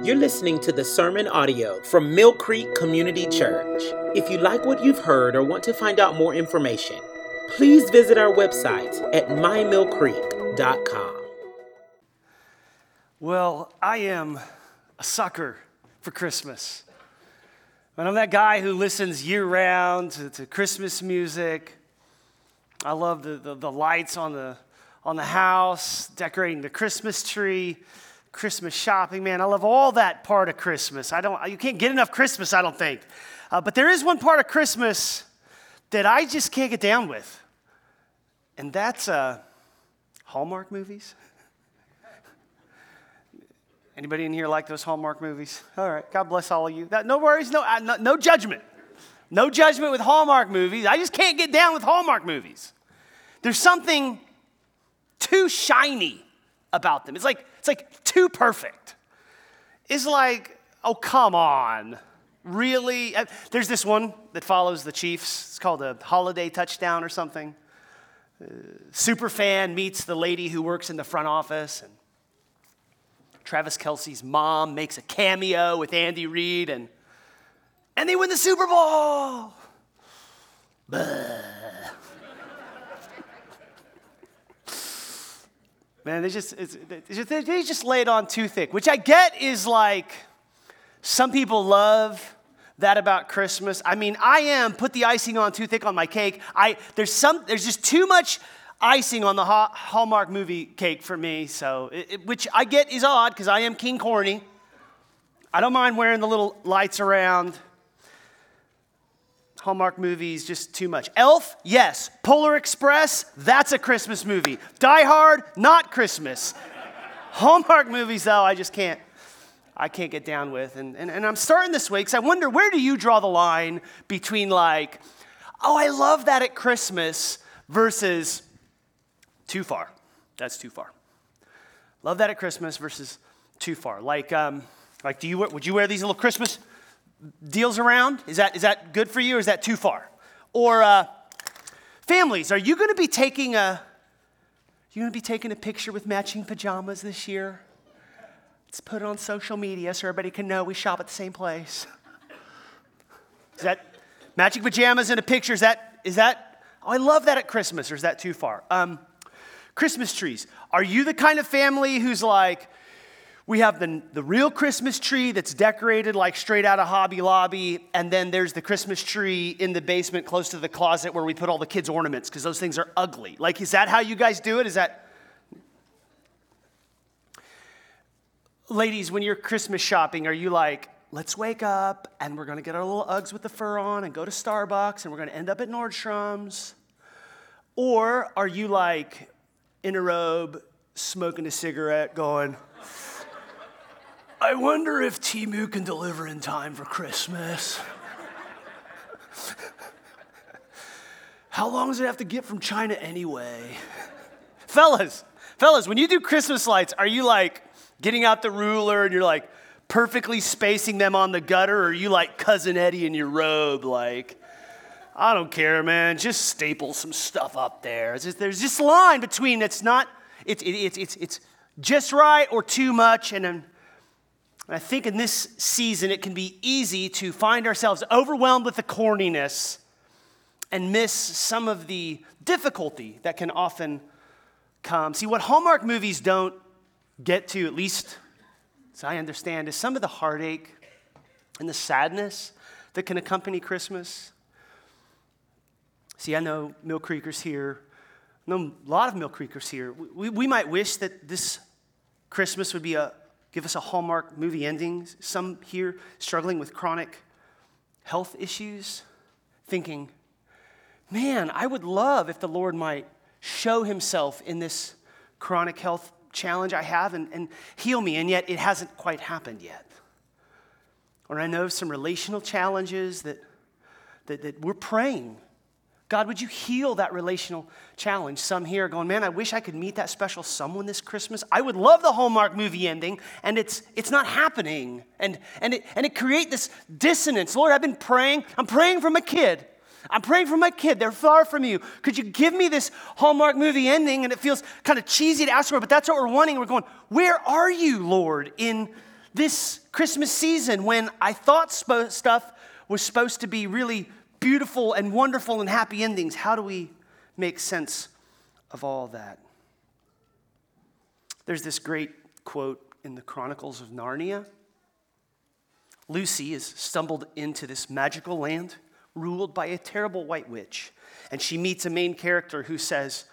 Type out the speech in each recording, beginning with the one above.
You're listening to the sermon audio from Mill Creek Community Church. If you like what you've heard or want to find out more information, please visit our website at mymillcreek.com. Well, I am a sucker for Christmas. And I'm that guy who listens year-round to Christmas music. I love the lights on the house, decorating the Christmas tree, Christmas shopping. Man, I love all that part of Christmas. You can't get enough Christmas, I don't think. But there is one part of Christmas that I just can't get down with. And that's Hallmark movies. Anybody in here like those Hallmark movies? All right, God bless all of you. No worries, no judgment. No judgment with Hallmark movies. I just can't get down with Hallmark movies. There's something too shiny about them. It's like too perfect. It's like, oh, come on. Really? There's this one that follows the Chiefs. It's called a Holiday Touchdown or something. Super fan meets the lady who works in the front office, and Travis Kelce's mom makes a cameo with Andy Reid, and they win the Super Bowl. Man, they just lay it on too thick, which I get is like, some people love that about Christmas. I mean, put the icing on too thick on my cake. There's just too much icing on the Hallmark movie cake for me, so which I get is odd because I am King Corny. I don't mind wearing the little lights around. Hallmark movies, just too much. Elf, yes. Polar Express, that's a Christmas movie. Die Hard, not Christmas. Hallmark movies, though, I can't get down with. And I'm starting this way because I wonder, where do you draw the line between like, oh, I love that at Christmas versus too far. That's too far. Love that at Christmas versus too far. Like would you wear these little Christmas deals around? Is that good for you, or is that too far? Or families, are you going to be taking a picture with matching pajamas this year? Let's put it on social media so everybody can know we shop at the same place. Is that matching pajamas in a picture? Is that? Oh, I love that at Christmas. Or is that too far? Christmas trees. Are you the kind of family who's like, we have the real Christmas tree that's decorated like straight out of Hobby Lobby, and then there's the Christmas tree in the basement close to the closet where we put all the kids' ornaments because those things are ugly. Like, is that how you guys do it? Is that... Ladies, when you're Christmas shopping, are you like, let's wake up and we're going to get our little Uggs with the fur on and go to Starbucks and we're going to end up at Nordstrom's? Or are you like in a robe, smoking a cigarette, going, I wonder if Temu can deliver in time for Christmas. How long does it have to get from China anyway? Fellas, when you do Christmas lights, are you like getting out the ruler and you're like perfectly spacing them on the gutter, or are you like Cousin Eddie in your robe, like, I don't care, man, just staple some stuff up there. There's just a line between it's just right or too much, and I think in this season, it can be easy to find ourselves overwhelmed with the corniness and miss some of the difficulty that can often come. See, what Hallmark movies don't get to, at least as I understand, is some of the heartache and the sadness that can accompany Christmas. See, I know Mill Creekers here. I know a lot of Mill Creekers here. We might wish that this Christmas would give us a Hallmark movie ending. Some here struggling with chronic health issues, thinking, man, I would love if the Lord might show himself in this chronic health challenge I have and heal me, and yet it hasn't quite happened yet. Or I know some relational challenges that we're praying, God, would you heal that relational challenge? Some here are going, man, I wish I could meet that special someone this Christmas. I would love the Hallmark movie ending, and it's not happening. And it creates this dissonance. Lord, I've been praying. I'm praying for my kid. They're far from you. Could you give me this Hallmark movie ending? And it feels kind of cheesy to ask for, but that's what we're wanting. We're going, where are you, Lord, in this Christmas season when I thought stuff was supposed to be really beautiful and wonderful and happy endings? How do we make sense of all that? There's this great quote in the Chronicles of Narnia. Lucy has stumbled into this magical land ruled by a terrible white witch. And she meets a main character who says,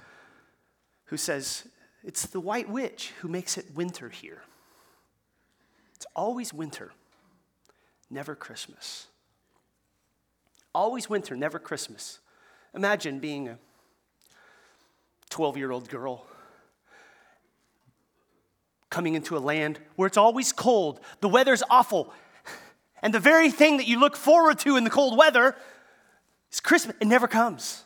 it's the white witch who makes it winter here. It's always winter, never Christmas. Always winter, never Christmas. Imagine being a 12-year-old girl coming into a land where it's always cold, the weather's awful, and the very thing that you look forward to in the cold weather is Christmas. It never comes.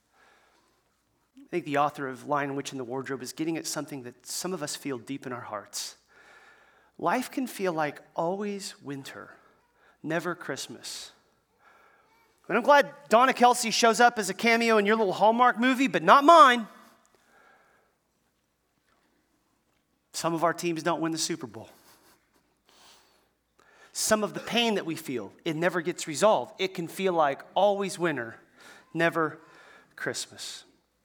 I think the author of Lion, Witch, and the Wardrobe is getting at something that some of us feel deep in our hearts. Life can feel like always winter, never Christmas. And I'm glad Donna Kelsey shows up as a cameo in your little Hallmark movie, but not mine. Some of our teams don't win the Super Bowl. Some of the pain that we feel, it never gets resolved. It can feel like always winter, never Christmas.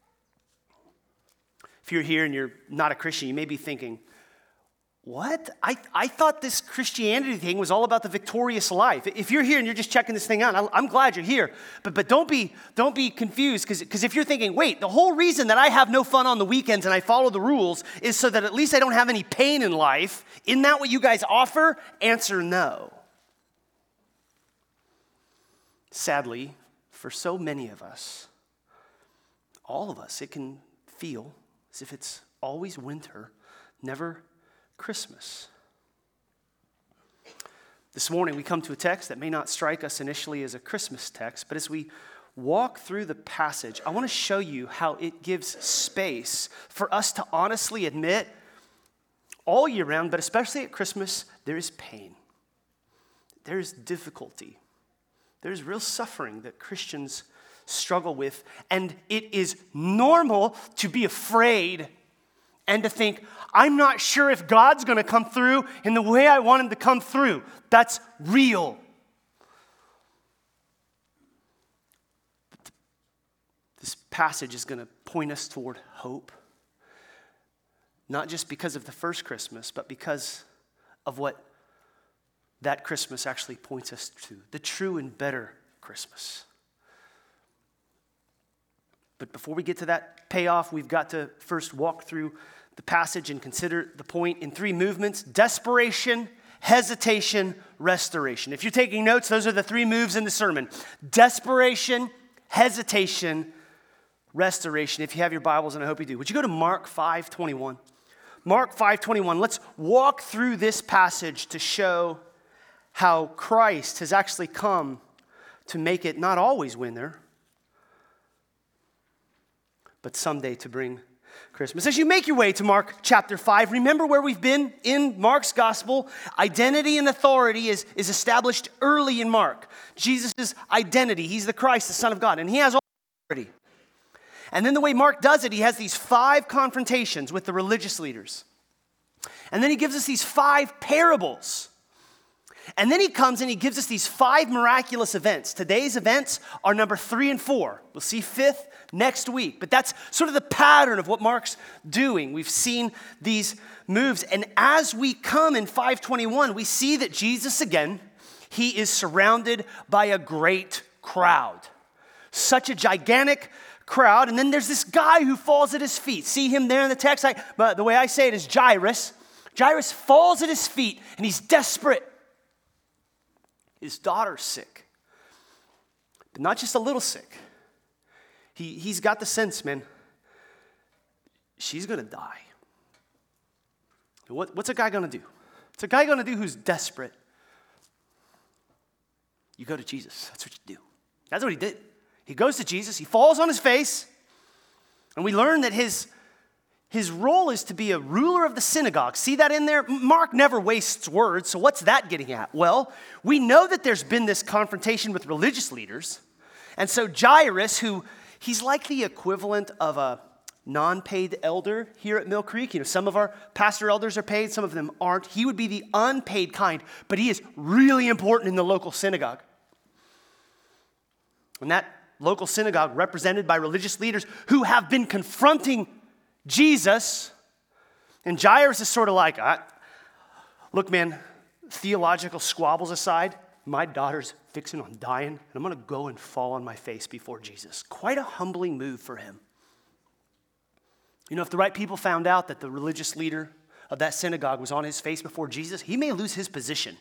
If you're here and you're not a Christian, you may be thinking, what? I thought this Christianity thing was all about the victorious life. If you're here and you're just checking this thing out, I'm glad you're here. But don't be confused, because if you're thinking, wait, the whole reason that I have no fun on the weekends and I follow the rules is so that at least I don't have any pain in life, isn't that what you guys offer? Answer no. Sadly, for so many of us, all of us, it can feel as if it's always winter, never Christmas. This morning we come to a text that may not strike us initially as a Christmas text, but as we walk through the passage, I want to show you how it gives space for us to honestly admit all year round, but especially at Christmas, there is pain. There is difficulty. There's real suffering that Christians struggle with, and it is normal to be afraid and to think, I'm not sure if God's going to come through in the way I want him to come through. That's real. This passage is going to point us toward hope, not just because of the first Christmas, but because of what that Christmas actually points us to, the true and better Christmas. But before we get to that payoff, we've got to first walk through the passage and consider the point in three movements: desperation, hesitation, restoration. If you're taking notes, those are the three moves in the sermon: desperation, hesitation, restoration. If you have your Bibles, and I hope you do, would you go to Mark 5:21? Mark 5:21. Let's walk through this passage to show how Christ has actually come to make it not always winter, but someday to bring Christmas. As you make your way to Mark chapter 5, remember where we've been in Mark's gospel. Identity and authority is established early in Mark. Jesus' identity, he's the Christ, the Son of God, and he has all authority. And then the way Mark does it, he has these 5 confrontations with the religious leaders. And then he gives us these 5 parables. And then he comes and he gives us these 5 miraculous events. Today's events are number 3 and 4. We'll see 5th next week. But that's sort of the pattern of what Mark's doing. We've seen these moves. And as we come in 5:21, we see that Jesus, again, he is surrounded by a great crowd. Such a gigantic crowd. And then there's this guy who falls at his feet. See him there in the text? But the way I say it is Jairus. Jairus falls at his feet and he's desperate. His daughter's sick, but not just a little sick. He's got the sense, man, she's going to die. What's a guy going to do? What's a guy going to do who's desperate? You go to Jesus. That's what you do. That's what he did. He goes to Jesus. He falls on his face, and we learn that his role is to be a ruler of the synagogue. See that in there? Mark never wastes words, so what's that getting at? Well, we know that there's been this confrontation with religious leaders, and so Jairus, he's like the equivalent of non-paid elder here at Mill Creek. Some of our pastor elders are paid, some of them aren't. He would be the unpaid kind, but he is really important in the local synagogue. And that local synagogue, represented by religious leaders who have been confronting Jesus, and Jairus is sort of like, look, man, theological squabbles aside, my daughter's fixing on dying, and I'm going to go and fall on my face before Jesus. Quite a humbling move for him. If the right people found out that the religious leader of that synagogue was on his face before Jesus, he may lose his position.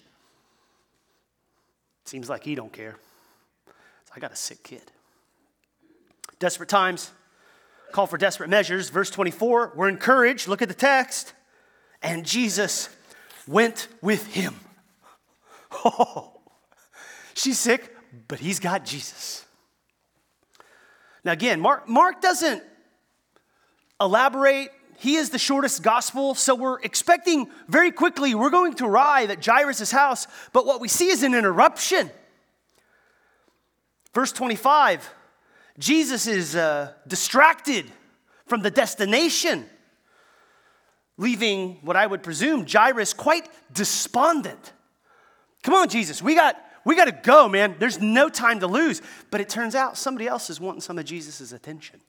Seems like he don't care. I got a sick kid. Desperate times call for desperate measures. Verse 24, we're encouraged. Look at the text. And Jesus went with him. Oh, she's sick, but he's got Jesus. Now again, Mark doesn't elaborate. He is the shortest gospel, so we're expecting very quickly we're going to arrive at Jairus' house, but what we see is an interruption. Verse 25, Jesus is distracted from the destination, leaving what I would presume Jairus quite despondent. Come on, Jesus, we got to go, man. There's no time to lose. But it turns out somebody else is wanting some of Jesus' attention.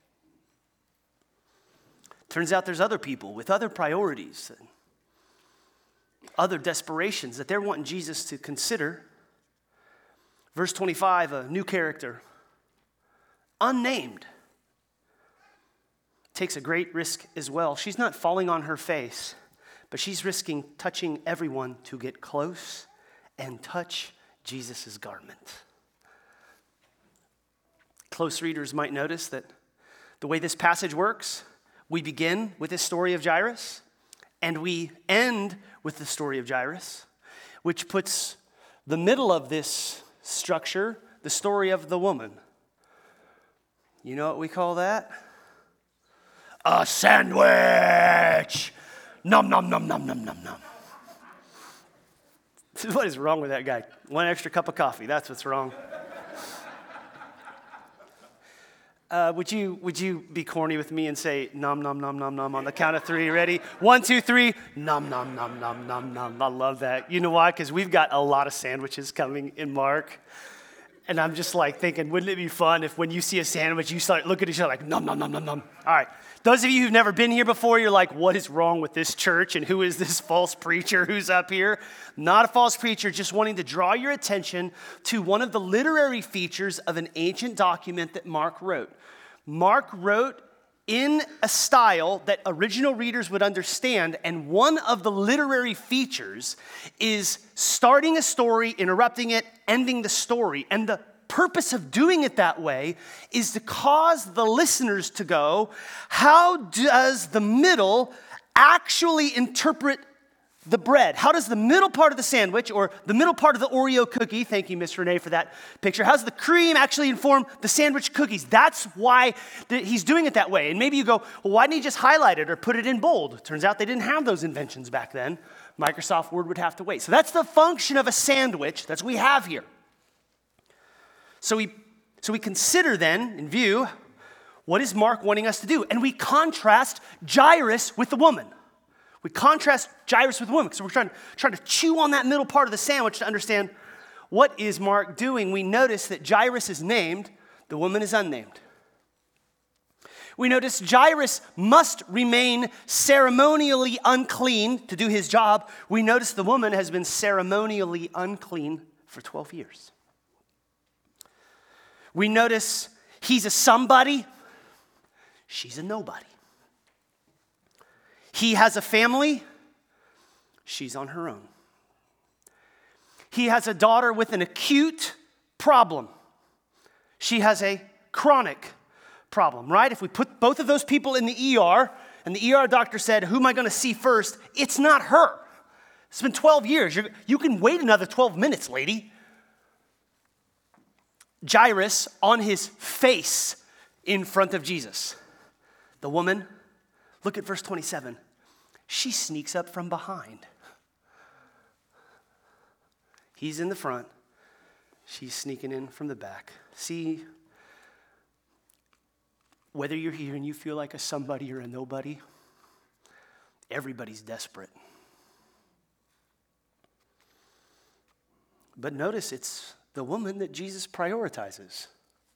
Turns out there's other people with other priorities, and other desperations that they're wanting Jesus to consider. Verse 25, a new character, unnamed, takes a great risk as well. She's not falling on her face, but she's risking touching everyone to get close and touch Jesus' garment. Close readers might notice that the way this passage works, we begin with this story of Jairus, and we end with the story of Jairus, which puts the middle of this structure, the story of the woman. You know what we call that? A sandwich! Nom, nom, nom, nom, nom, nom, nom. What is wrong with that guy? One extra cup of coffee, that's what's wrong. Would you be corny with me and say nom nom nom nom nom on the count of three? Ready? 1, 2, 3. Nom nom nom nom nom nom. I love that. You know why? Because we've got a lot of sandwiches coming in Mark, and I'm just like thinking, wouldn't it be fun if when you see a sandwich, you start looking at each other like nom nom nom nom nom. All right. Those of you who've never been here before, you're like, what is wrong with this church? And who is this false preacher who's up here? Not a false preacher, just wanting to draw your attention to one of the literary features of an ancient document that Mark wrote. Mark wrote in a style that original readers would understand, and one of the literary features is starting a story, interrupting it, ending the story. And the purpose of doing it that way is to cause the listeners to go, how does the middle actually interpret the bread? How does the middle part of the sandwich or the middle part of the Oreo cookie, thank you, Miss Renee, for that picture, how does the cream actually inform the sandwich cookies? That's why he's doing it that way. And maybe you go, well, why didn't he just highlight it or put it in bold? Turns out they didn't have those inventions back then. Microsoft Word would have to wait. So that's the function of a sandwich. That's what we have here. So we consider then, in view, what is Mark wanting us to do? And we contrast Jairus with the woman. We contrast Jairus with the woman because we're trying to chew on that middle part of the sandwich to understand what is Mark doing. We notice that Jairus is named, the woman is unnamed. We notice Jairus must remain ceremonially unclean to do his job. We notice the woman has been ceremonially unclean for 12 years. We notice he's a somebody, she's a nobody. He has a family, she's on her own. He has a daughter with an acute problem. She has a chronic problem, right? If we put both of those people in the ER, and the ER doctor said, who am I going to see first? It's not her. It's been 12 years. You can wait another 12 minutes, lady. Jairus on his face in front of Jesus. The woman, look at verse 27. She sneaks up from behind. He's in the front. She's sneaking in from the back. See, Whether you're here and you feel like a somebody or a nobody, everybody's desperate. But notice it's the woman that Jesus prioritizes.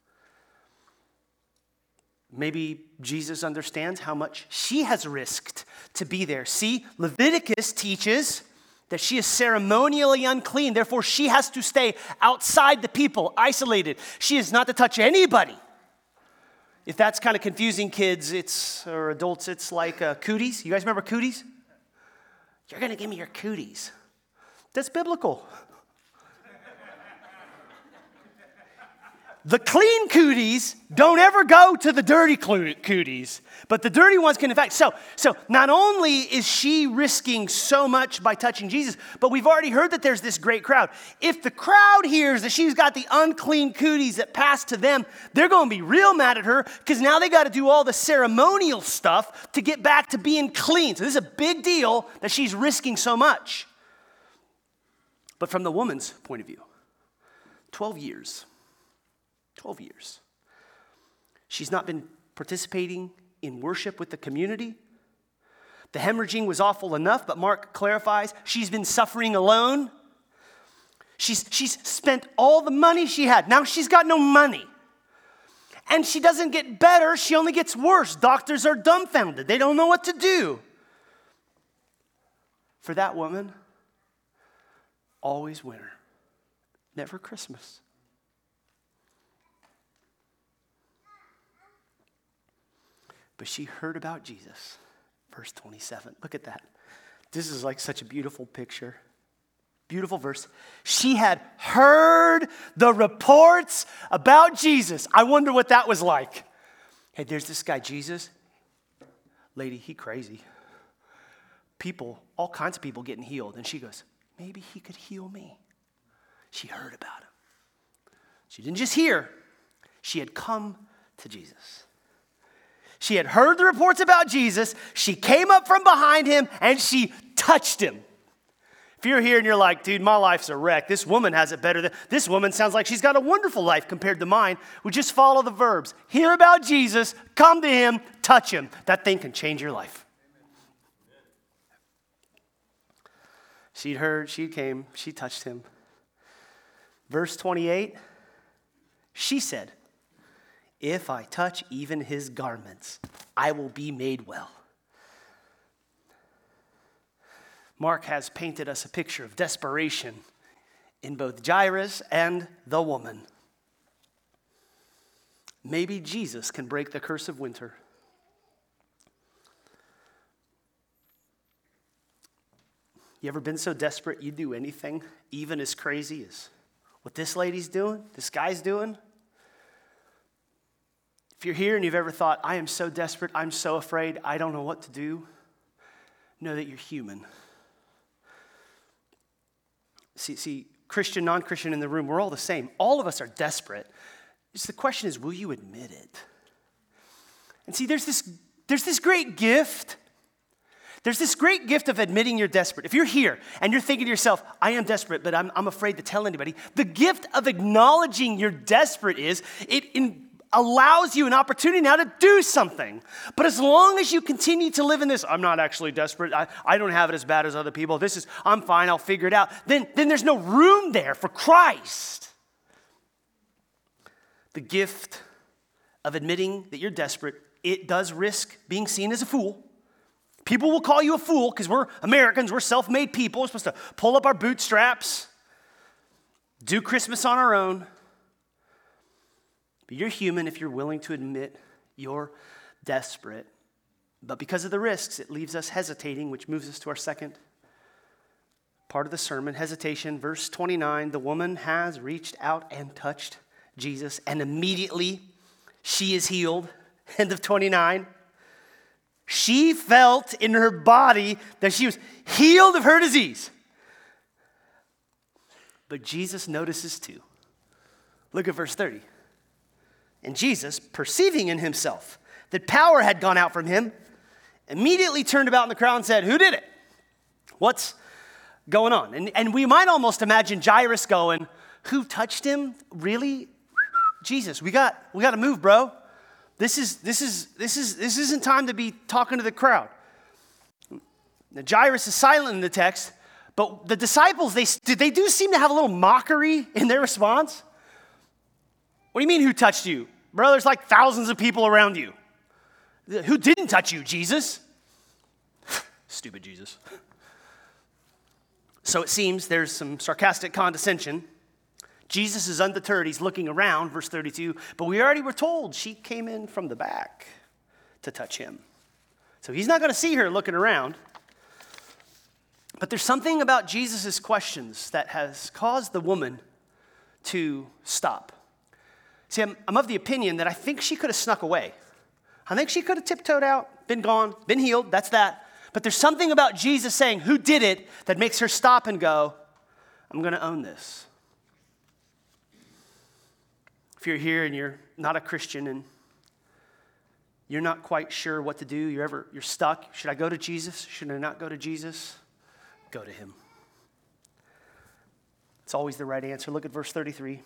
Maybe Jesus understands how much she has risked to be there. See, Leviticus teaches that she is ceremonially unclean. Therefore, she has to stay outside the people, isolated. She is not to touch anybody. If that's kind of confusing, kids, or adults, it's like cooties. You guys remember cooties? You're going to give me your cooties. That's biblical. The clean cooties don't ever go to the dirty cooties, but the dirty ones can infect. So not only is she risking so much by touching Jesus, but we've already heard that there's this great crowd. If the crowd hears that she's got the unclean cooties that pass to them, they're going to be real mad at her because now they got to do all the ceremonial stuff to get back to being clean. So this is a big deal that she's risking so much. But from the woman's point of view, 12 years. 12 years. She's not been participating in worship with the community. The hemorrhaging was awful enough, but Mark clarifies she's been suffering alone. She's spent all the money she had. Now she's got no money. And she doesn't get better, she only gets worse. Doctors are dumbfounded. They don't know what to do. For that woman, always winter, never Christmas. But she heard about Jesus. Verse 27. Look at that. This is like such a beautiful picture. Beautiful verse. She had heard the reports about Jesus. I wonder what that was like. Hey, there's this guy, Jesus. Lady, he crazy. People, all kinds of people getting healed. And she goes, maybe he could heal me. She heard about him. She didn't just hear. She had come to Jesus. She had heard the reports about Jesus. She came up from behind him and she touched him. If you're here and you're like, dude, my life's a wreck. This woman has it better. This woman sounds like she's got a wonderful life compared to mine. We just follow the verbs. Hear about Jesus, come to him, touch him. That thing can change your life. She'd heard, she came, she touched him. Verse 28, she said, if I touch even his garments, I will be made well. Mark has painted us a picture of desperation in both Jairus and the woman. Maybe Jesus can break the curse of winter. You ever been so desperate you'd do anything, even as crazy as what this lady's doing, this guy's doing? If you're here and you've ever thought, I am so desperate, I'm so afraid, I don't know what to do, know that you're human. See, Christian, non-Christian in the room, we're all the same. All of us are desperate. Just the question is, will you admit it? And see, there's this great gift. There's this great gift of admitting you're desperate. If you're here and you're thinking to yourself, I am desperate, but I'm afraid to tell anybody. The gift of acknowledging you're desperate is, it allows you an opportunity now to do something. But as long as you continue to live in this, I'm not actually desperate, I don't have it as bad as other people, I'm fine, I'll figure it out, then there's no room there for Christ. The gift of admitting that you're desperate, it does risk being seen as a fool. People will call you a fool because we're Americans, we're self-made people, we're supposed to pull up our bootstraps, do Christmas on our own. But you're human if you're willing to admit you're desperate. But because of the risks, it leaves us hesitating, which moves us to our second part of the sermon, hesitation. Verse 29, the woman has reached out and touched Jesus, and immediately she is healed. End of 29. She felt in her body that she was healed of her disease. But Jesus notices too. Look at verse 30. And Jesus, perceiving in himself that power had gone out from him, immediately turned about in the crowd and said, who did it? What's going on? And we might almost imagine Jairus going, who touched him? Really? Jesus, we got to move, bro. This isn't time to be talking to the crowd. Now, Jairus is silent in the text, but the disciples, they do seem to have a little mockery in their response. What do you mean, who touched you? Bro, there's like thousands of people around you. Who didn't touch you, Jesus? Stupid Jesus. So it seems there's some sarcastic condescension. Jesus is undeterred. He's looking around, verse 32. But we already were told she came in from the back to touch him. So he's not going to see her looking around. But there's something about Jesus' questions that has caused the woman to stop. See, I'm of the opinion that I think she could have snuck away. I think she could have tiptoed out, been gone, been healed. That's that. But there's something about Jesus saying, who did it, that makes her stop and go, I'm going to own this. If you're here and you're not a Christian and you're not quite sure what to do, you're stuck. Should I go to Jesus? Should I not go to Jesus? Go to him. It's always the right answer. Look at verse 33.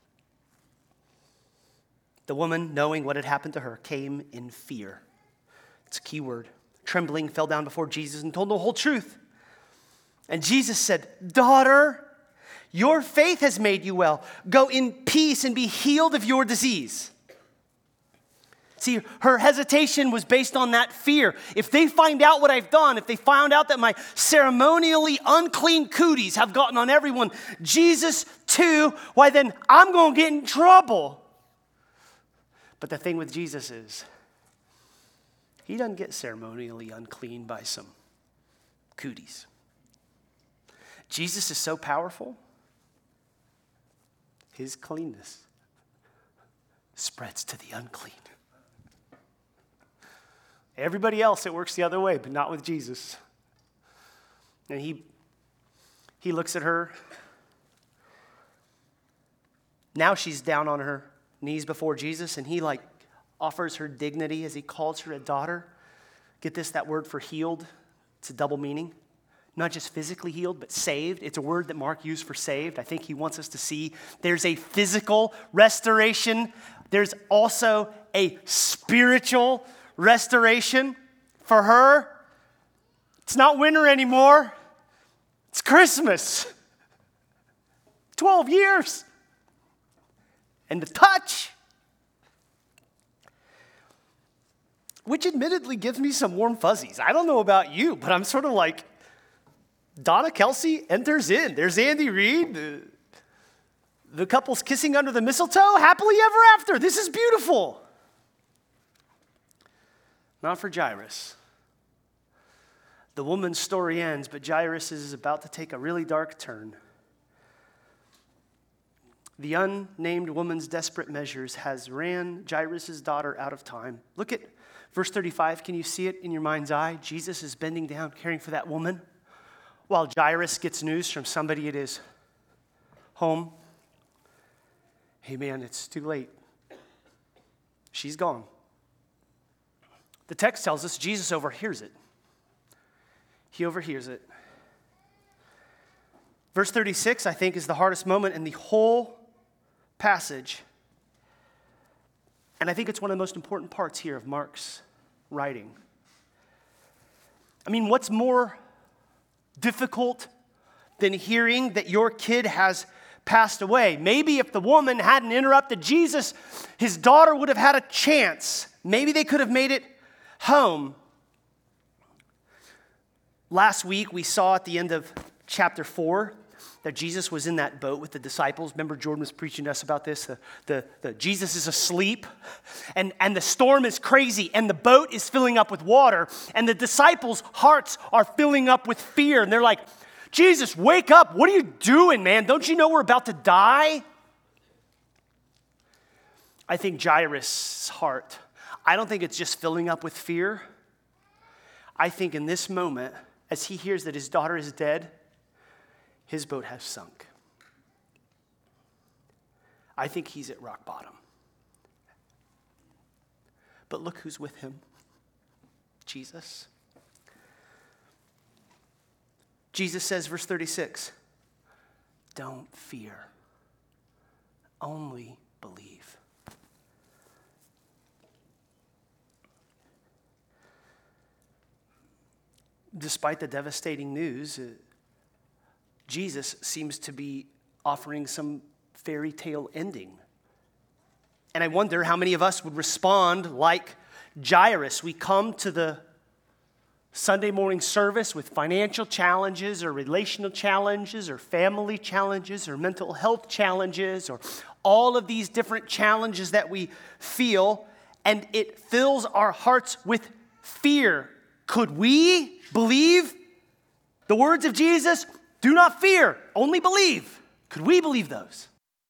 The woman, knowing what had happened to her, came in fear. It's a key word. Trembling, fell down before Jesus and told the whole truth. And Jesus said, daughter, your faith has made you well. Go in peace and be healed of your disease. See, her hesitation was based on that fear. If they find out what I've done, if they found out that my ceremonially unclean cooties have gotten on everyone, Jesus too, why then I'm going to get in trouble. But the thing with Jesus is, he doesn't get ceremonially unclean by some cooties. Jesus is so powerful, his cleanness spreads to the unclean. Everybody else, it works the other way, but not with Jesus. And he looks at her. Now she's down on her knees before Jesus, and he offers her dignity as he calls her a daughter. Get this, that word for healed, it's a double meaning. Not just physically healed, but saved. It's a word that Mark used for saved. I think he wants us to see there's a physical restoration. There's also a spiritual restoration for her. It's not winter anymore. It's Christmas. 12 years. And the touch, which admittedly gives me some warm fuzzies. I don't know about you, but I'm sort of like, Donna Kelsey enters in. There's Andy Reid. The couple's kissing under the mistletoe. Happily ever after. This is beautiful. Not for Jairus. The woman's story ends, but Jairus is about to take a really dark turn. The unnamed woman's desperate measures has ran Jairus' daughter out of time. Look at verse 35. Can you see it in your mind's eye? Jesus is bending down, caring for that woman, while Jairus gets news from somebody at his home. Hey man, it's too late. She's gone. The text tells us Jesus overhears it. He overhears it. Verse 36, I think, is the hardest moment in the whole passage. And I think it's one of the most important parts here of Mark's writing. I mean, what's more difficult than hearing that your kid has passed away? Maybe if the woman hadn't interrupted Jesus, his daughter would have had a chance. Maybe they could have made it home. Last week, we saw at the end of chapter 4 that Jesus was in that boat with the disciples. Remember, Jordan was preaching to us about this. The Jesus is asleep, and the storm is crazy, and the boat is filling up with water, and the disciples' hearts are filling up with fear, and they're like, Jesus, wake up. What are you doing, man? Don't you know we're about to die? I think Jairus' heart, I don't think it's just filling up with fear. I think in this moment, as he hears that his daughter is dead, his boat has sunk. I think he's at rock bottom. But look who's with him. Jesus. Jesus says, verse 36, don't fear, only believe. despite the devastating news, Jesus seems to be offering some fairy tale ending. And I wonder how many of us would respond like Jairus. We come to the Sunday morning service with financial challenges or relational challenges or family challenges or mental health challenges or all of these different challenges that we feel, and it fills our hearts with fear. Could we believe the words of Jesus? Do not fear, only believe. Could we believe those?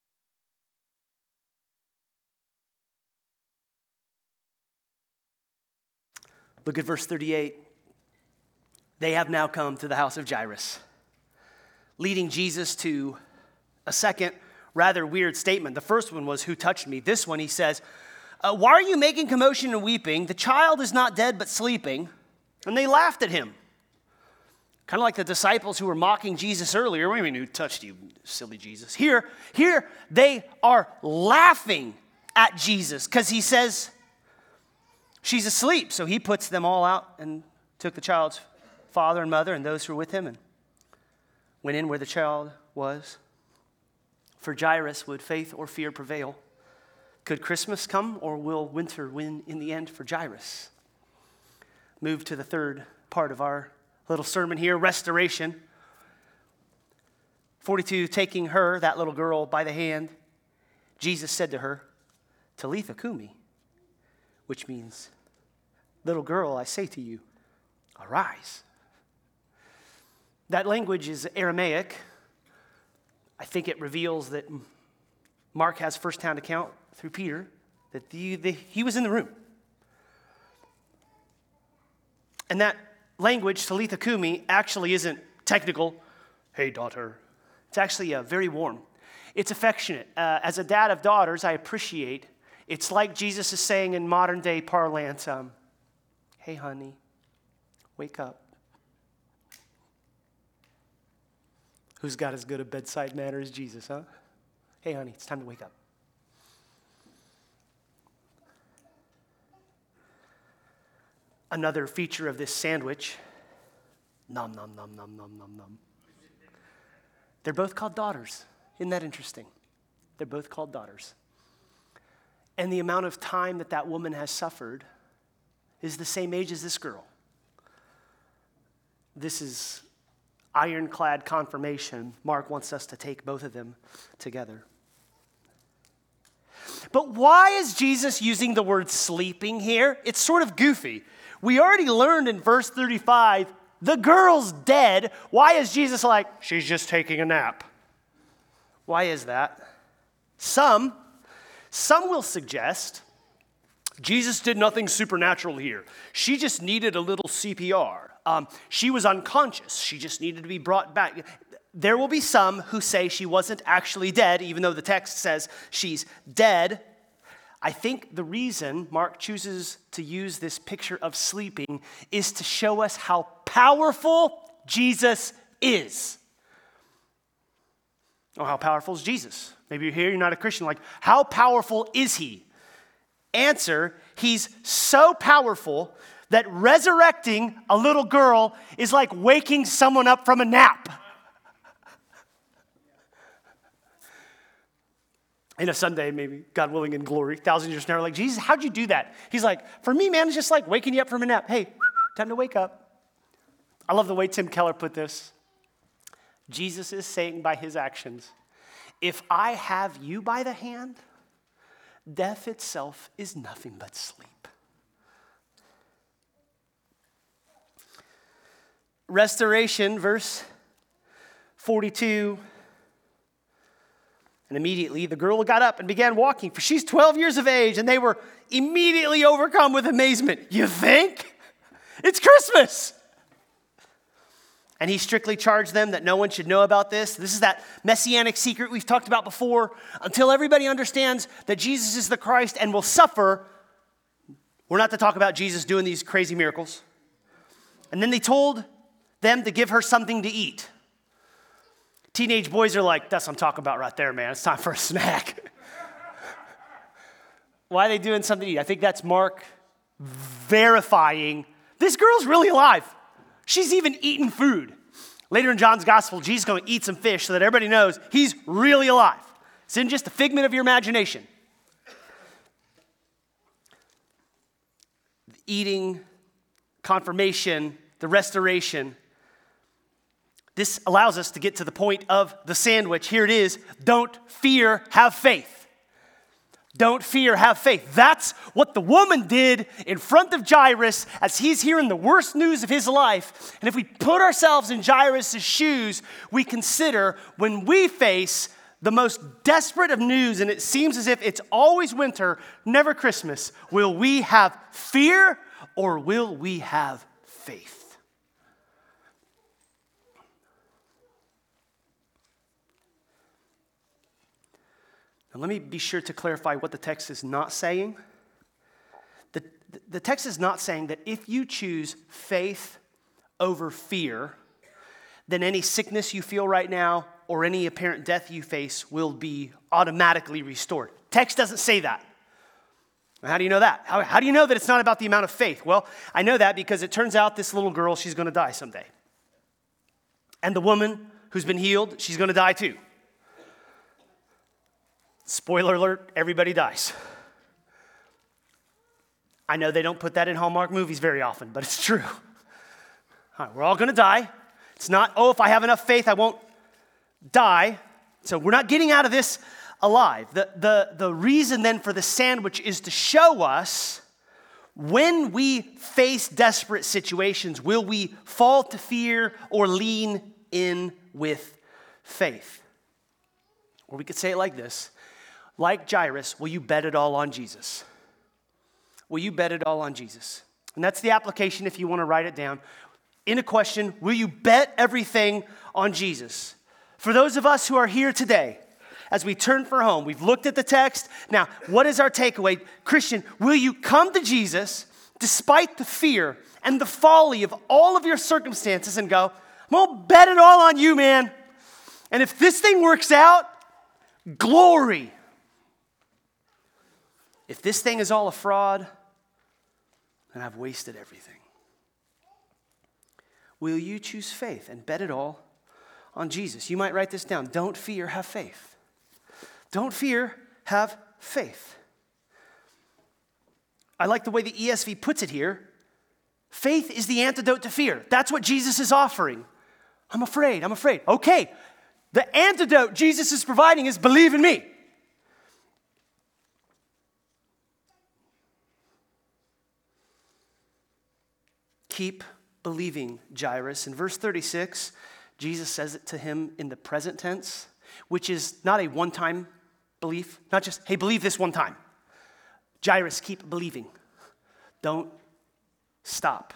Look at verse 38. They have now come to the house of Jairus, leading Jesus to a second rather weird statement. The first one was, "Who touched me?" This one, he says, "Why are you making commotion and weeping? The child is not dead but sleeping." And they laughed at him. Kind of like the disciples who were mocking Jesus earlier. What do you mean, who touched you, silly Jesus? Here they are laughing at Jesus because he says she's asleep. So he puts them all out and took the child's father and mother and those who were with him and went in where the child was. For Jairus, would faith or fear prevail? Could Christmas come, or will winter win in the end for Jairus? Move to the third part of our little sermon here, restoration. 42, taking her, that little girl, by the hand, Jesus said to her, "Talitha cumi," which means, "Little girl, I say to you, arise." That language is Aramaic. I think it reveals that Mark has firsthand account through Peter that he was in the room. And that language, Talitha cumi, actually isn't technical. "Hey, daughter." It's actually very warm. It's affectionate. As a dad of daughters, I appreciate. It's like Jesus is saying in modern day parlance, "Hey, honey, wake up." Who's got as good a bedside manner as Jesus, huh? "Hey, honey, it's time to wake up." Another feature of this sandwich, nom, nom, nom, nom, nom, nom, nom. They're both called daughters. Isn't that interesting? They're both called daughters. And the amount of time that woman has suffered is the same age as this girl. This is ironclad confirmation. Mark wants us to take both of them together. But why is Jesus using the word sleeping here? It's sort of goofy. We already learned in verse 35, the girl's dead. Why is Jesus like, she's just taking a nap? Why is that? Some will suggest Jesus did nothing supernatural here. She just needed a little CPR. She was unconscious. She just needed to be brought back. There will be some who say she wasn't actually dead, even though the text says she's dead. I think the reason Mark chooses to use this picture of sleeping is to show us how powerful Jesus is. Oh, how powerful is Jesus? Maybe you're here, you're not a Christian. Like, how powerful is he? Answer, he's so powerful that resurrecting a little girl is like waking someone up from a nap. In a Sunday, maybe, God willing, in glory, 1,000 years from now, like, Jesus, how'd you do that? He's like, for me, man, it's just like waking you up from a nap. Hey, time to wake up. I love the way Tim Keller put this. Jesus is saying by his actions, if I have you by the hand, death itself is nothing but sleep. Restoration, verse 42. And immediately the girl got up and began walking, for she's 12 years of age, and they were immediately overcome with amazement. You think? It's Christmas. And he strictly charged them that no one should know about this. This is that messianic secret we've talked about before. Until everybody understands that Jesus is the Christ and will suffer, we're not to talk about Jesus doing these crazy miracles. And then they told them to give her something to eat. Teenage boys are like, that's what I'm talking about right there, man. It's time for a snack. Why are they doing something to eat? I think that's Mark verifying this girl's really alive. She's even eating food. Later in John's gospel, Jesus is going to eat some fish so that everybody knows he's really alive. It's in just a figment of your imagination. The eating, confirmation, the restoration. This allows us to get to the point of the sandwich. Here it is. Don't fear, have faith. Don't fear, have faith. That's what the woman did in front of Jairus as he's hearing the worst news of his life. And if we put ourselves in Jairus' shoes, we consider when we face the most desperate of news, and it seems as if it's always winter, never Christmas, will we have fear or will we have faith? Now, let me be sure to clarify what the text is not saying. The text is not saying that if you choose faith over fear, then any sickness you feel right now or any apparent death you face will be automatically restored. Text doesn't say that. How do you know that? How do you know that it's not about the amount of faith? Well, I know that because it turns out this little girl, she's going to die someday. And the woman who's been healed, she's going to die too. Spoiler alert, everybody dies. I know they don't put that in Hallmark movies very often, but it's true. All right, we're all going to die. It's not, if I have enough faith, I won't die. So we're not getting out of this alive. The reason then for the sandwich is to show us when we face desperate situations, will we fall to fear or lean in with faith? Or we could say it like this. Like Jairus, will you bet it all on Jesus? Will you bet it all on Jesus? And that's the application if you want to write it down. In a question, will you bet everything on Jesus? For those of us who are here today, as we turn for home, we've looked at the text. Now, what is our takeaway? Christian, will you come to Jesus despite the fear and the folly of all of your circumstances and go, I'm going to bet it all on you, man. And if this thing works out, glory. If this thing is all a fraud, then I've wasted everything. Will you choose faith and bet it all on Jesus? You might write this down. Don't fear, have faith. Don't fear, have faith. I like the way the ESV puts it here. Faith is the antidote to fear. That's what Jesus is offering. I'm afraid. Okay, the antidote Jesus is providing is believe in me. Keep believing, Jairus. In verse 36, Jesus says it to him in the present tense, which is not a one-time belief, not just, hey, believe this one time. Jairus, keep believing. Don't stop.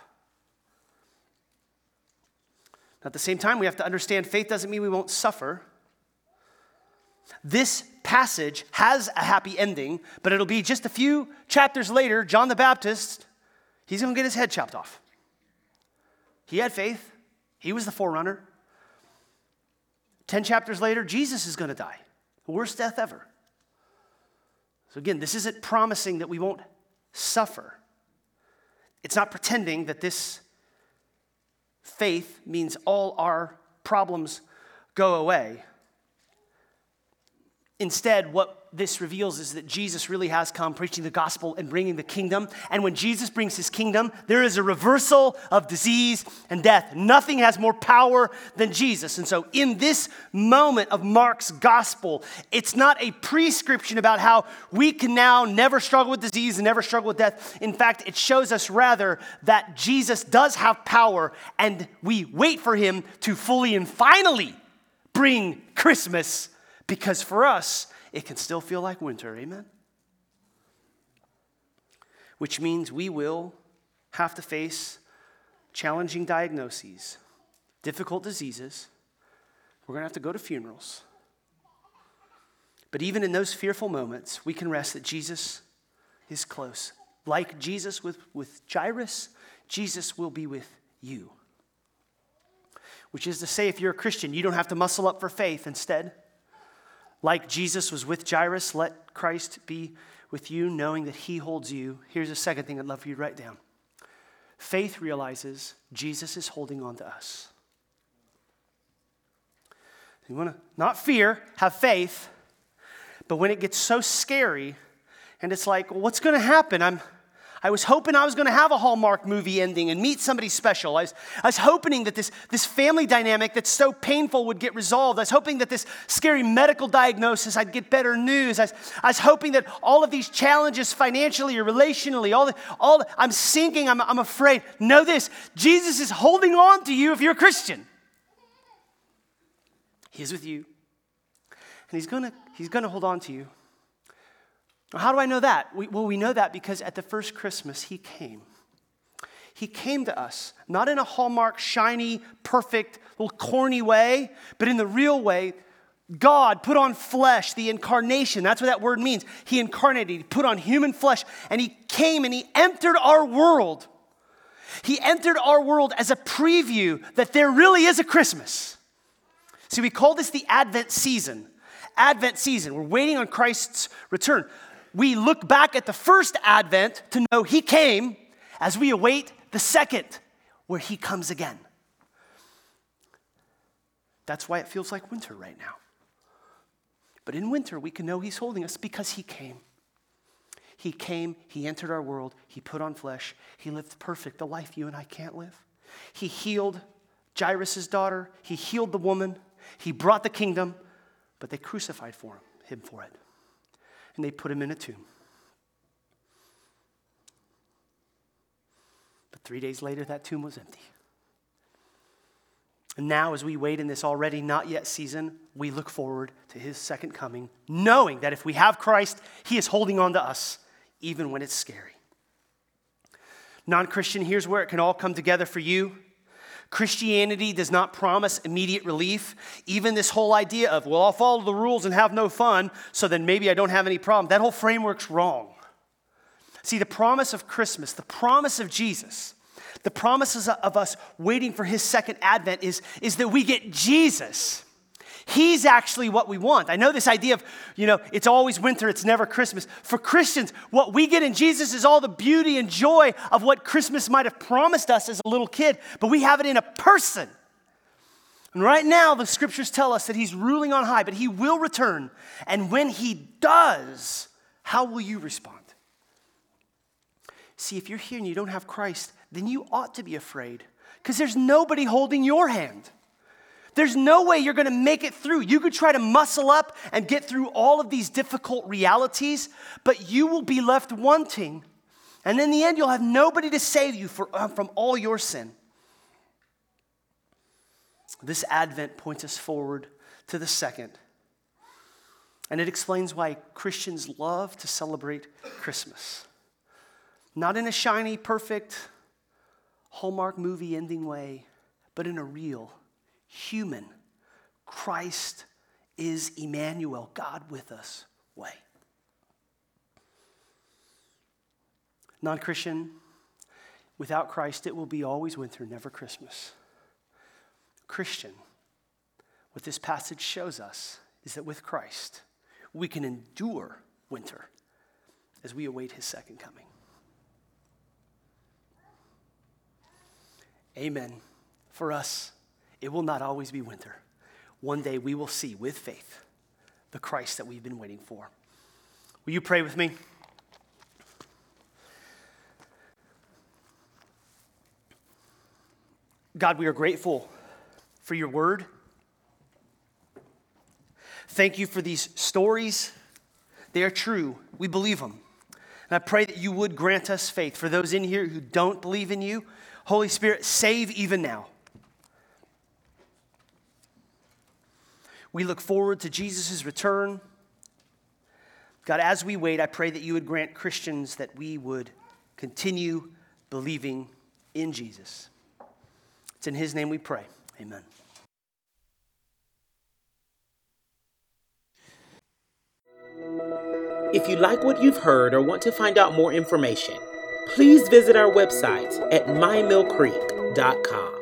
At the same time, we have to understand faith doesn't mean we won't suffer. This passage has a happy ending, but it'll be just a few chapters later, John the Baptist, he's going to get his head chopped off. He had faith. He was the forerunner. 10 chapters later, Jesus is going to die. The worst death ever. So again, this isn't promising that we won't suffer. It's not pretending that this faith means all our problems go away. Instead, what this reveals is that Jesus really has come preaching the gospel and bringing the kingdom. And when Jesus brings his kingdom, there is a reversal of disease and death. Nothing has more power than Jesus. And so in this moment of Mark's gospel, it's not a prescription about how we can now never struggle with disease and never struggle with death. In fact, it shows us rather that Jesus does have power and we wait for him to fully and finally bring Christmas. Because for us, it can still feel like winter, amen? Which means we will have to face challenging diagnoses, difficult diseases. We're going to have to go to funerals. But even in those fearful moments, we can rest that Jesus is close. Like Jesus with Jairus, Jesus will be with you. Which is to say, if you're a Christian, you don't have to muscle up for faith. Instead, like Jesus was with Jairus, let Christ be with you, knowing that he holds you. Here's a second thing I'd love for you to write down. Faith realizes Jesus is holding on to us. You want to not fear, have faith, but when it gets so scary and it's like, well, what's going to happen? I was hoping I was going to have a Hallmark movie ending and meet somebody special. I was hoping that this family dynamic that's so painful would get resolved. I was hoping that this scary medical diagnosis, I'd get better news. I was hoping that all of these challenges financially or relationally, I'm sinking, I'm afraid. Know this, Jesus is holding on to you if you're a Christian. He is with you, and he's gonna hold on to you. How do I know that? We know that because at the first Christmas, he came. He came to us, not in a Hallmark, shiny, perfect, little corny way, but in the real way. God put on flesh, the incarnation. That's what that word means. He incarnated, he put on human flesh, and he came and he entered our world. He entered our world as a preview that there really is a Christmas. See, we call this the Advent season. Advent season. We're waiting on Christ's return. We look back at the first Advent to know he came as we await the second, where he comes again. That's why it feels like winter right now. But in winter, we can know he's holding us because he came. He came, he entered our world, he put on flesh, he lived perfect, the life you and I can't live. He healed Jairus' daughter, he healed the woman, he brought the kingdom, but they crucified him for it. And they put him in a tomb. But 3 days later, that tomb was empty. And now, as we wait in this already not yet season, we look forward to his second coming, knowing that if we have Christ, he is holding on to us, even when it's scary. Non-Christian, here's where it can all come together for you. Christianity does not promise immediate relief. Even this whole idea of, well, I'll follow the rules and have no fun, so then maybe I don't have any problem. That whole framework's wrong. See, the promise of Christmas, the promise of Jesus, the promises of us waiting for his second advent is that we get Jesus. He's actually what we want. I know this idea of, it's always winter, it's never Christmas. For Christians, what we get in Jesus is all the beauty and joy of what Christmas might have promised us as a little kid, but we have it in a person. And right now, the scriptures tell us that he's ruling on high, but he will return. And when he does, how will you respond? See, if you're here and you don't have Christ, then you ought to be afraid because there's nobody holding your hand. There's no way you're going to make it through. You could try to muscle up and get through all of these difficult realities, but you will be left wanting. And in the end, you'll have nobody to save you from all your sin. This Advent points us forward to the second. And it explains why Christians love to celebrate Christmas. Not in a shiny, perfect, Hallmark movie ending way, but in a real, human, Christ is Emmanuel, God with us way. Non-Christian, without Christ, it will be always winter, never Christmas. Christian, what this passage shows us is that with Christ, we can endure winter as we await his second coming. Amen. For us, it will not always be winter. One day we will see with faith the Christ that we've been waiting for. Will you pray with me? God, we are grateful for your word. Thank you for these stories. They are true. We believe them. And I pray that you would grant us faith. For those in here who don't believe in you, Holy Spirit, save even now. We look forward to Jesus' return. God, as we wait, I pray that you would grant Christians that we would continue believing in Jesus. It's in his name we pray. Amen. If you like what you've heard or want to find out more information, please visit our website at mymillcreek.com.